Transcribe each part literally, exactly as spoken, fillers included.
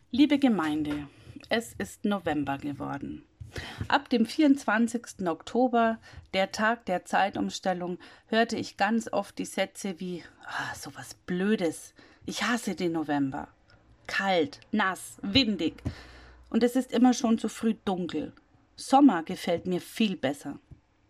Liebe Gemeinde, es ist November geworden. Ab dem vierundzwanzigsten Oktober, der Tag der Zeitumstellung, hörte ich ganz oft die Sätze wie ah, so was Blödes, ich hasse den November. Kalt, nass, windig und es ist immer schon zu früh dunkel. Sommer gefällt mir viel besser.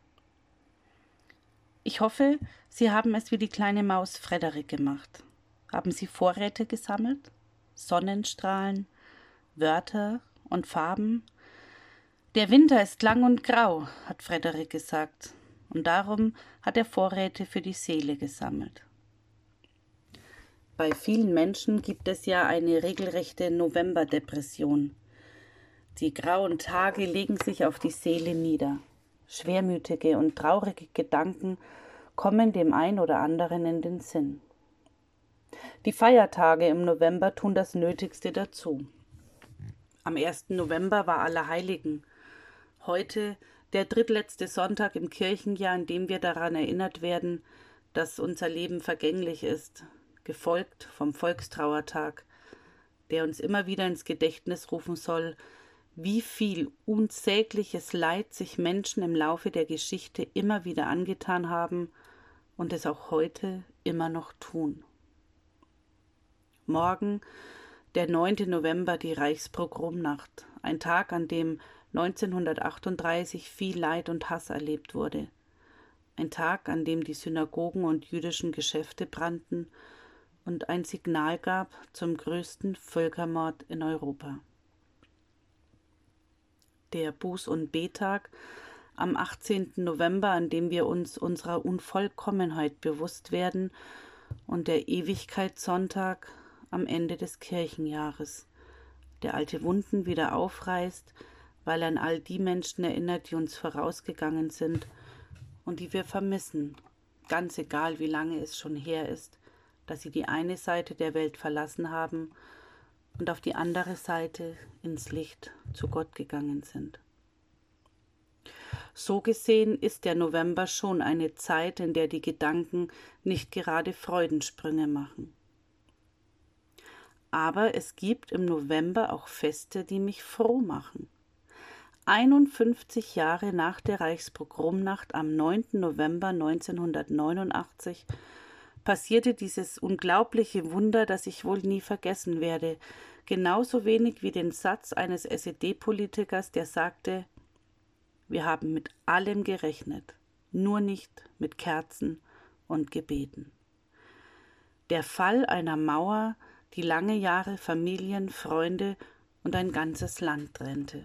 Ich hoffe, Sie haben es wie die kleine Maus Frederik gemacht. Haben Sie Vorräte gesammelt? Sonnenstrahlen, Wörter und Farben? Der Winter ist lang und grau, hat Frederik gesagt, und darum hat er Vorräte für die Seele gesammelt. Bei vielen Menschen gibt es ja eine regelrechte Novemberdepression. Die grauen Tage legen sich auf die Seele nieder. Schwermütige und traurige Gedanken kommen dem ein oder anderen in den Sinn. Die Feiertage im November tun das Nötigste dazu. Am ersten November war Allerheiligen. Heute der drittletzte Sonntag im Kirchenjahr, in dem wir daran erinnert werden, dass unser Leben vergänglich ist, gefolgt vom Volkstrauertag, der uns immer wieder ins Gedächtnis rufen soll, wie viel unsägliches Leid sich Menschen im Laufe der Geschichte immer wieder angetan haben und es auch heute immer noch tun. Morgen, der neunte November, die Reichspogromnacht, ein Tag, an dem neunzehnhundertachtunddreißig viel Leid und Hass erlebt wurde. Ein Tag, an dem die Synagogen und jüdischen Geschäfte brannten und ein Signal gab zum größten Völkermord in Europa. Der Buß- und Betag am achtzehnten November, an dem wir uns unserer Unvollkommenheit bewusst werden, und der Ewigkeitssonntag am Ende des Kirchenjahres, der alte Wunden wieder aufreißt, weil er an all die Menschen erinnert, die uns vorausgegangen sind und die wir vermissen, ganz egal wie lange es schon her ist, dass sie die eine Seite der Welt verlassen haben und auf die andere Seite ins Licht zu Gott gegangen sind. So gesehen ist der November schon eine Zeit, in der die Gedanken nicht gerade Freudensprünge machen. Aber es gibt im November auch Feste, die mich froh machen. einundfünfzig Jahre nach der Reichspogromnacht am neunten November neunzehnhundertneunundachtzig passierte dieses unglaubliche Wunder, das ich wohl nie vergessen werde, genauso wenig wie den Satz eines S E D-Politikers, der sagte: Wir haben mit allem gerechnet, nur nicht mit Kerzen und Gebeten. Der Fall einer Mauer, die lange Jahre Familien, Freunde und ein ganzes Land trennte.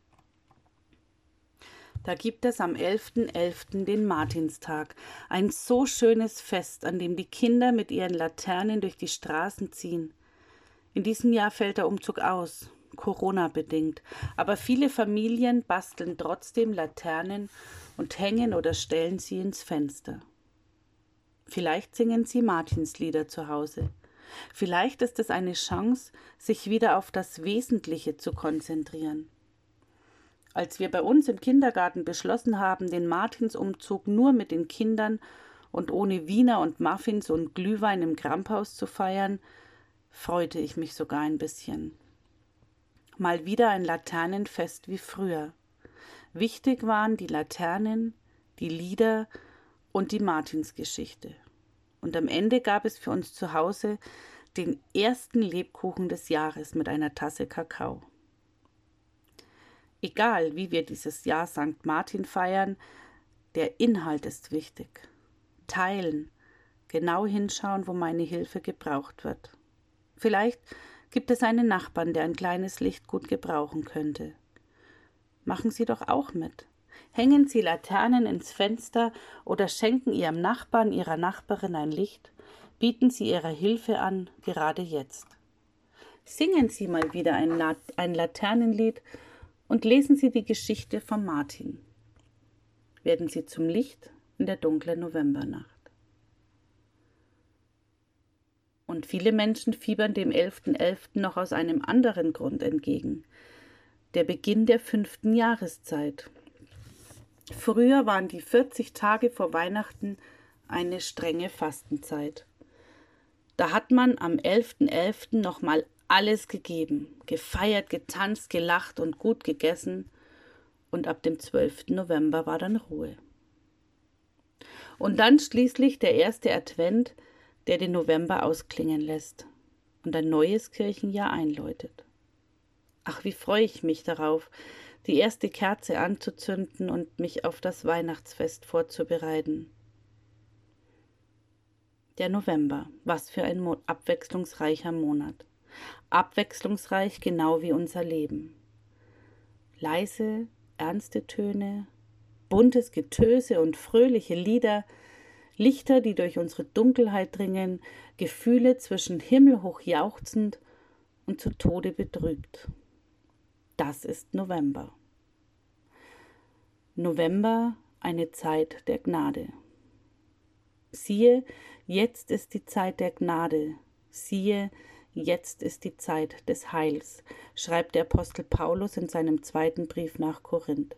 Da gibt es am elften elften den Martinstag, ein so schönes Fest, an dem die Kinder mit ihren Laternen durch die Straßen ziehen. In diesem Jahr fällt der Umzug aus, Corona-bedingt, aber viele Familien basteln trotzdem Laternen und hängen oder stellen sie ins Fenster. Vielleicht singen sie Martinslieder zu Hause. Vielleicht ist es eine Chance, sich wieder auf das Wesentliche zu konzentrieren. Als wir bei uns im Kindergarten beschlossen haben, den Martinsumzug nur mit den Kindern und ohne Wiener und Muffins und Glühwein im Kramphaus zu feiern, freute ich mich sogar ein bisschen. Mal wieder ein Laternenfest wie früher. Wichtig waren die Laternen, die Lieder und die Martinsgeschichte. Und am Ende gab es für uns zu Hause den ersten Lebkuchen des Jahres mit einer Tasse Kakao. Egal, wie wir dieses Jahr Sankt Martin feiern, der Inhalt ist wichtig. Teilen, genau hinschauen, wo meine Hilfe gebraucht wird. Vielleicht gibt es einen Nachbarn, der ein kleines Licht gut gebrauchen könnte. Machen Sie doch auch mit. Hängen Sie Laternen ins Fenster oder schenken Ihrem Nachbarn, Ihrer Nachbarin ein Licht. Bieten Sie Ihre Hilfe an, gerade jetzt. Singen Sie mal wieder ein, La- ein Laternenlied und lesen Sie die Geschichte von Martin. Werden Sie zum Licht in der dunklen Novembernacht. Und viele Menschen fiebern dem elften elften noch aus einem anderen Grund entgegen. Der Beginn der fünften Jahreszeit. Früher waren die vierzig Tage vor Weihnachten eine strenge Fastenzeit. Da hat man am elften elften nochmal alles gegeben, gefeiert, getanzt, gelacht und gut gegessen. Und ab dem zwölften November war dann Ruhe. Und dann schließlich der erste Advent, der den November ausklingen lässt und ein neues Kirchenjahr einläutet. Ach, wie freue ich mich darauf, die erste Kerze anzuzünden und mich auf das Weihnachtsfest vorzubereiten. Der November, was für ein mo- abwechslungsreicher Monat. Abwechslungsreich genau wie unser Leben. Leise, ernste Töne, buntes Getöse und fröhliche Lieder, Lichter, die durch unsere Dunkelheit dringen, Gefühle zwischen himmelhoch jauchzend und zu Tode betrübt. Das ist November. November, eine Zeit der Gnade. Siehe, jetzt ist die Zeit der Gnade. Siehe, jetzt ist die Zeit des Heils, schreibt der Apostel Paulus in seinem zweiten Brief nach Korinth.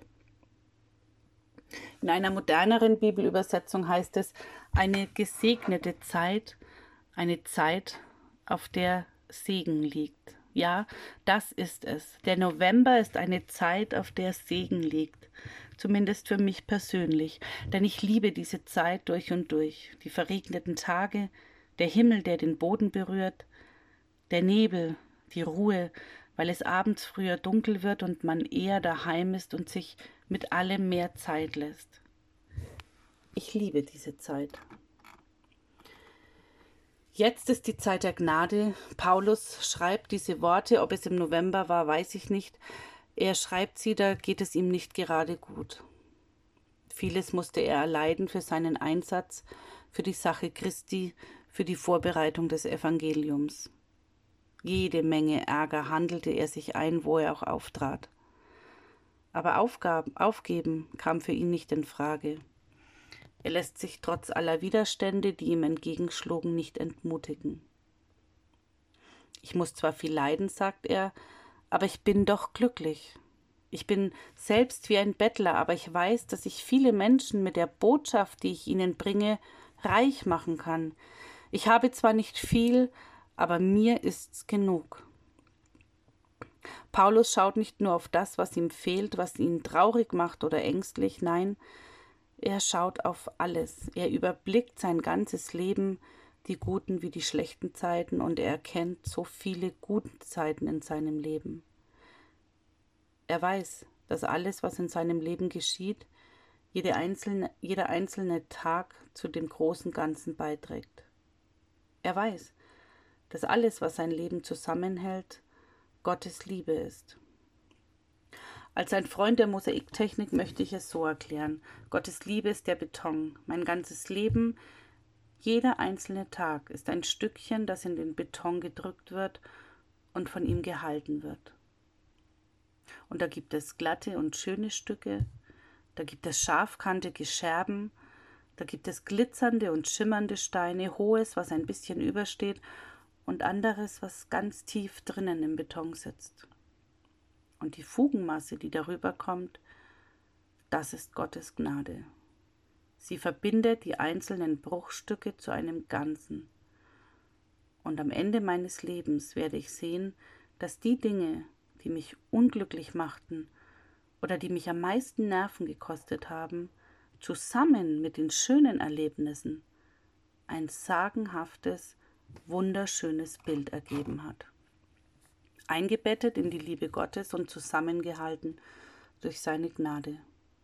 In einer moderneren Bibelübersetzung heißt es, eine gesegnete Zeit, eine Zeit, auf der Segen liegt. Ja, das ist es. Der November ist eine Zeit, auf der Segen liegt. Zumindest für mich persönlich, denn ich liebe diese Zeit durch und durch. Die verregneten Tage, der Himmel, der den Boden berührt, der Nebel, die Ruhe, weil es abends früher dunkel wird und man eher daheim ist und sich mit allem mehr Zeit lässt. Ich liebe diese Zeit. Jetzt ist die Zeit der Gnade. Paulus schreibt diese Worte, ob es im November war, weiß ich nicht. Er schreibt sie, da geht es ihm nicht gerade gut. Vieles musste er erleiden für seinen Einsatz, für die Sache Christi, für die Vorbereitung des Evangeliums. Jede Menge Ärger handelte er sich ein, wo er auch auftrat. Aber Aufgaben, aufgeben kam für ihn nicht in Frage. Er lässt sich trotz aller Widerstände, die ihm entgegenschlugen, nicht entmutigen. Ich muss zwar viel leiden, sagt er, aber ich bin doch glücklich. Ich bin selbst wie ein Bettler, aber ich weiß, dass ich viele Menschen mit der Botschaft, die ich ihnen bringe, reich machen kann. Ich habe zwar nicht viel, aber mir ist's genug. Paulus schaut nicht nur auf das, was ihm fehlt, was ihn traurig macht oder ängstlich, nein, er schaut auf alles. Er überblickt sein ganzes Leben, die guten wie die schlechten Zeiten, und er erkennt so viele gute Zeiten in seinem Leben. Er weiß, dass alles, was in seinem Leben geschieht, jede einzelne, jeder einzelne Tag zu dem großen Ganzen beiträgt. Er weiß, dass alles, was sein Leben zusammenhält, Gottes Liebe ist. Als ein Freund der Mosaiktechnik möchte ich es so erklären. Gottes Liebe ist der Beton. Mein ganzes Leben, jeder einzelne Tag ist ein Stückchen, das in den Beton gedrückt wird und von ihm gehalten wird. Und da gibt es glatte und schöne Stücke, da gibt es scharfkantige Scherben, da gibt es glitzernde und schimmernde Steine, hohes, was ein bisschen übersteht, und anderes, was ganz tief drinnen im Beton sitzt. Und die Fugenmasse, die darüber kommt, das ist Gottes Gnade. Sie verbindet die einzelnen Bruchstücke zu einem Ganzen. Und am Ende meines Lebens werde ich sehen, dass die Dinge, die mich unglücklich machten oder die mich am meisten Nerven gekostet haben, zusammen mit den schönen Erlebnissen ein sagenhaftes, wunderschönes Bild ergeben hat. Eingebettet in die Liebe Gottes und zusammengehalten durch seine Gnade.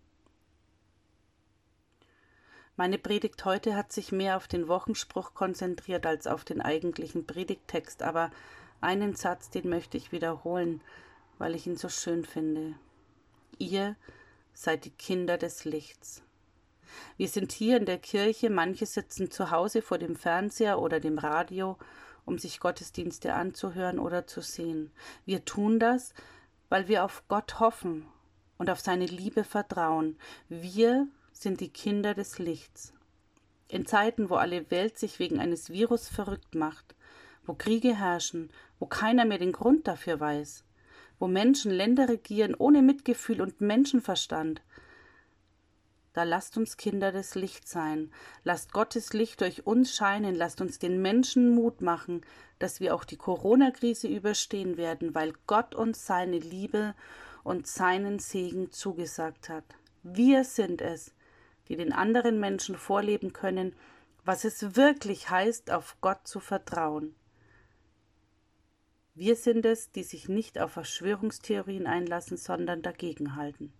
Meine Predigt heute hat sich mehr auf den Wochenspruch konzentriert als auf den eigentlichen Predigttext, aber einen Satz, den möchte ich wiederholen, weil ich ihn so schön finde. Ihr seid die Kinder des Lichts. Wir sind hier in der Kirche, manche sitzen zu Hause vor dem Fernseher oder dem Radio, um sich Gottesdienste anzuhören oder zu sehen. Wir tun das, weil wir auf Gott hoffen und auf seine Liebe vertrauen. Wir sind die Kinder des Lichts. In Zeiten, wo alle Welt sich wegen eines Virus verrückt macht, wo Kriege herrschen, wo keiner mehr den Grund dafür weiß, wo Menschen Länder regieren ohne Mitgefühl und Menschenverstand, Da lasst uns Kinder des Lichts sein. Lasst Gottes Licht durch uns scheinen. Lasst uns den Menschen Mut machen, dass wir auch die Corona-Krise überstehen werden, weil Gott uns seine Liebe und seinen Segen zugesagt hat. Wir sind es, die den anderen Menschen vorleben können, was es wirklich heißt, auf Gott zu vertrauen. Wir sind es, die sich nicht auf Verschwörungstheorien einlassen, sondern dagegenhalten.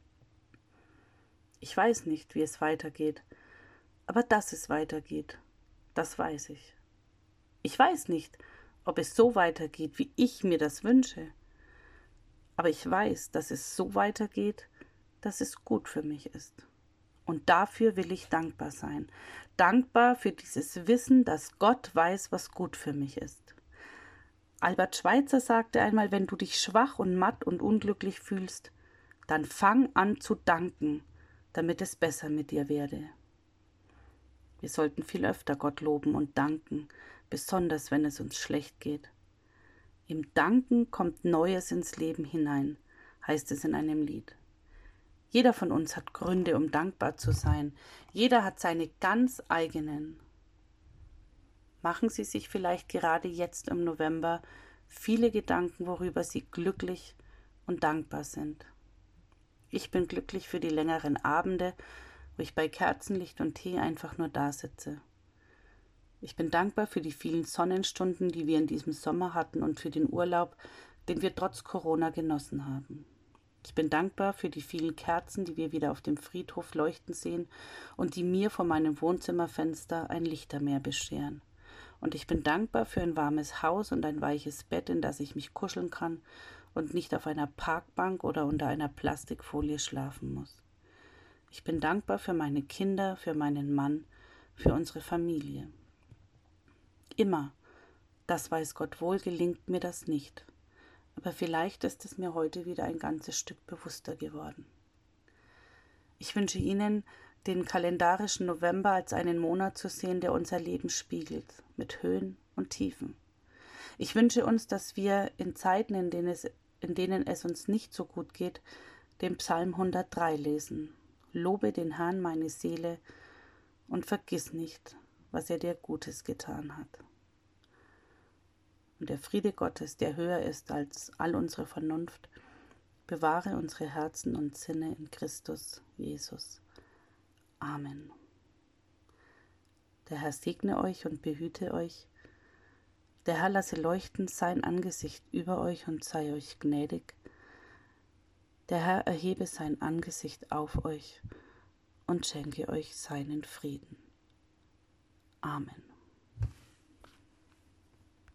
Ich weiß nicht, wie es weitergeht, aber dass es weitergeht, das weiß ich. Ich weiß nicht, ob es so weitergeht, wie ich mir das wünsche, aber ich weiß, dass es so weitergeht, dass es gut für mich ist. Und dafür will ich dankbar sein. Dankbar für dieses Wissen, dass Gott weiß, was gut für mich ist. Albert Schweitzer sagte einmal, wenn du dich schwach und matt und unglücklich fühlst, dann fang an zu danken, damit es besser mit dir werde. Wir sollten viel öfter Gott loben und danken, besonders wenn es uns schlecht geht. Im Danken kommt Neues ins Leben hinein, heißt es in einem Lied. Jeder von uns hat Gründe, um dankbar zu sein. Jeder hat seine ganz eigenen. Machen Sie sich vielleicht gerade jetzt im November viele Gedanken, worüber Sie glücklich und dankbar sind. Ich bin glücklich für die längeren Abende, wo ich bei Kerzenlicht und Tee einfach nur da sitze. Ich bin dankbar für die vielen Sonnenstunden, die wir in diesem Sommer hatten und für den Urlaub, den wir trotz Corona genossen haben. Ich bin dankbar für die vielen Kerzen, die wir wieder auf dem Friedhof leuchten sehen und die mir vor meinem Wohnzimmerfenster ein Lichtermeer bescheren. Und ich bin dankbar für ein warmes Haus und ein weiches Bett, in das ich mich kuscheln kann und nicht auf einer Parkbank oder unter einer Plastikfolie schlafen muss. Ich bin dankbar für meine Kinder, für meinen Mann, für unsere Familie. Immer, das weiß Gott wohl, gelingt mir das nicht. Aber vielleicht ist es mir heute wieder ein ganzes Stück bewusster geworden. Ich wünsche Ihnen, den kalendarischen November als einen Monat zu sehen, der unser Leben spiegelt, mit Höhen und Tiefen. Ich wünsche uns, dass wir in Zeiten, in denen es, in denen es uns nicht so gut geht, den Psalm hundertdrei lesen. Lobe den Herrn, meine Seele, und vergiss nicht, was er dir Gutes getan hat. Und der Friede Gottes, der höher ist als all unsere Vernunft, bewahre unsere Herzen und Sinne in Christus Jesus. Amen. Der Herr segne euch und behüte euch. Der Herr lasse leuchten sein Angesicht über euch und sei euch gnädig. Der Herr erhebe sein Angesicht auf euch und schenke euch seinen Frieden. Amen.